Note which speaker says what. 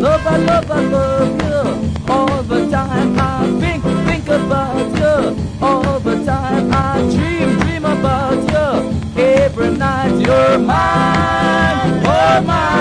Speaker 1: I love you. All the time I think about you. All the time I dream about you. Every night you're mine, oh mine.